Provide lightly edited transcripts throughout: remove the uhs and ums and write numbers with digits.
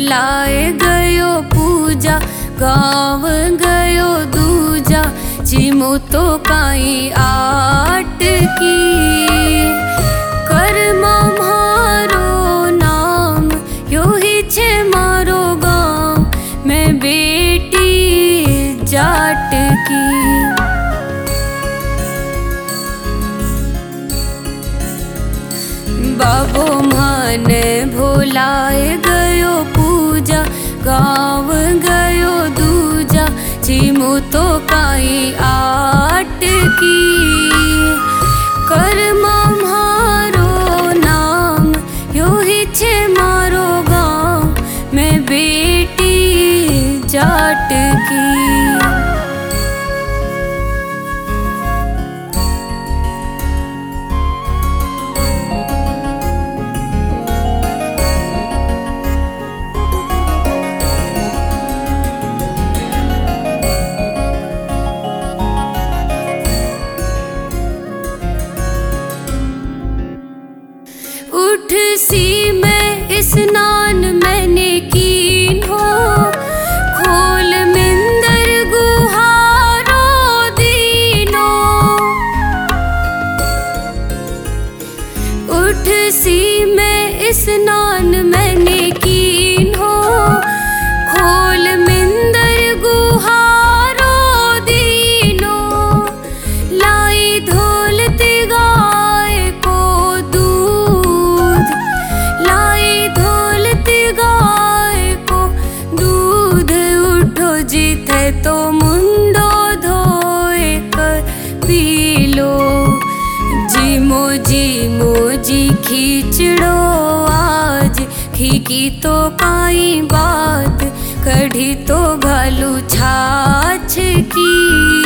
भुलाए गयो पूजा, गाँव गयो दूजा, जीमो तो काई आट की। कर्मा मारो नाम यो ही छे मारो गाँव, मैं बेटी जाट की। बाबो मान भुलाए गयो पूजा, गाँव गयो दूजा, जीमो तो काई आट की। कर्मा मारो नाम यो ही छे मारो गाँव, मैं बेटी जाट की। उठ सी मैं स्नान मैंने कीन हो, खोल मिंदर गुहारो दीनो। उठ सी मैं स्नान मैंने कीन हो, खोल मिंदर गुहारो दीनो। लाई धोलती गाय को दूध, लाई धोलती गाय को दूध, उठो जीते तो मुंडो धोए कर पी लो। जीमो जीमो जी खींचड़ो आज, खीकी तो काई बात, कढ़ी तो घालू छाछ की।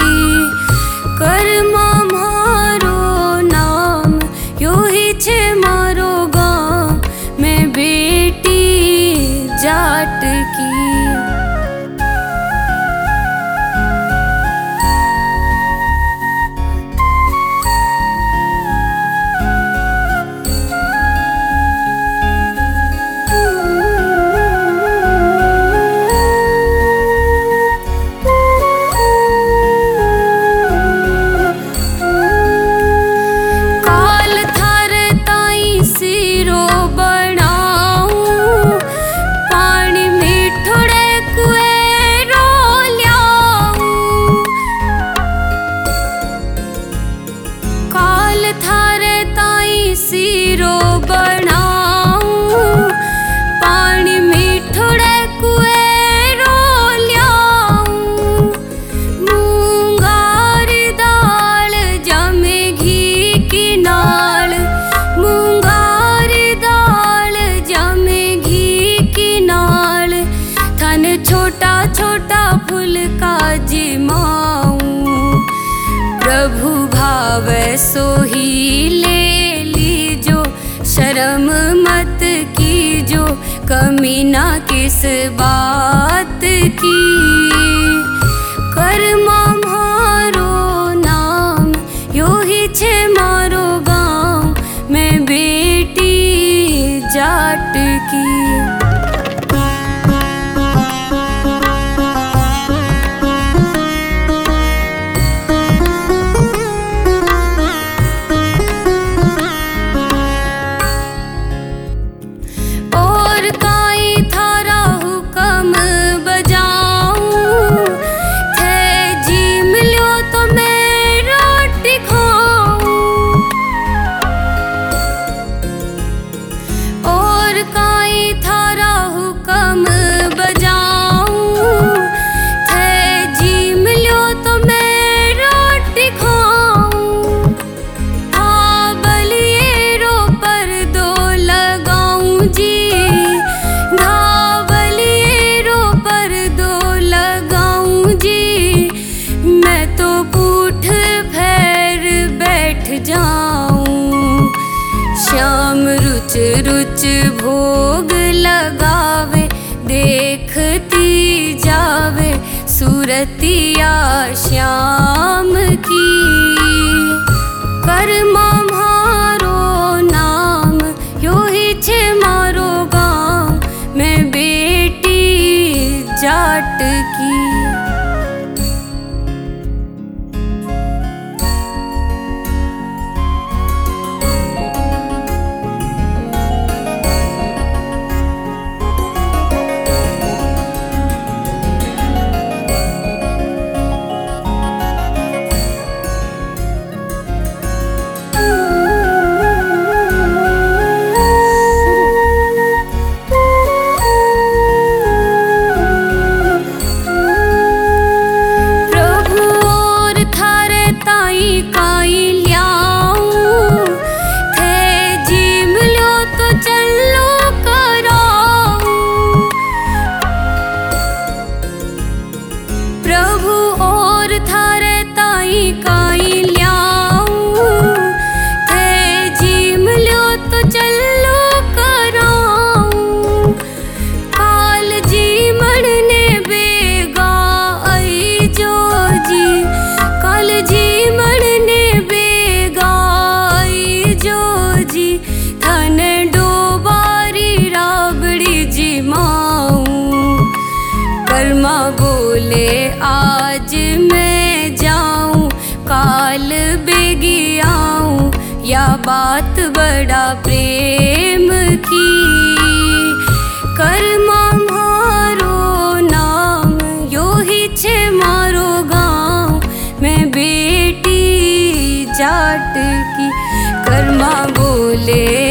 कर्मा मारो नाम यो ही छे मारो गाँव, मैं बेटी जाट की। सीरो बनाऊं पानी मीठोड़े कुएरो ल्याऊं। मूंगारी दाल जमे घी की नाल, मूंगारी दाल जमे घी की नाल। थन छोटा छोटा फुलका जिमाऊं, प्रभु भावे सोही ले लीजो। शर्म मत कीजो, कमी ना किस बात की। कर्मा मारो नाम यो ही छे मारो गाँव, मैं बेटी जाट की। श्याम रुच रुच भोग लगावे, देखती जावे सूरतिया श्याम की। कर्मा मारो नाम यो ही छे मारो गाँव, मैं बेटी जाट की। प्रभु और थारे ताई काई ल्याऊं, थे जीम लो तो चलो कराऊं। काल जी मरने बेगा आई जो जी, काल जी मरने बेगा आई जो जी। थन डोबारी राबड़ी जी माऊं, कर्मा बोले आज मैं जाऊं, काल बेगी आऊं। या बात बड़ा प्रेम की, कर्मा मारो नाम यो ही छे मारो गाँव। मैं बेटी जाट की, कर्मा बोले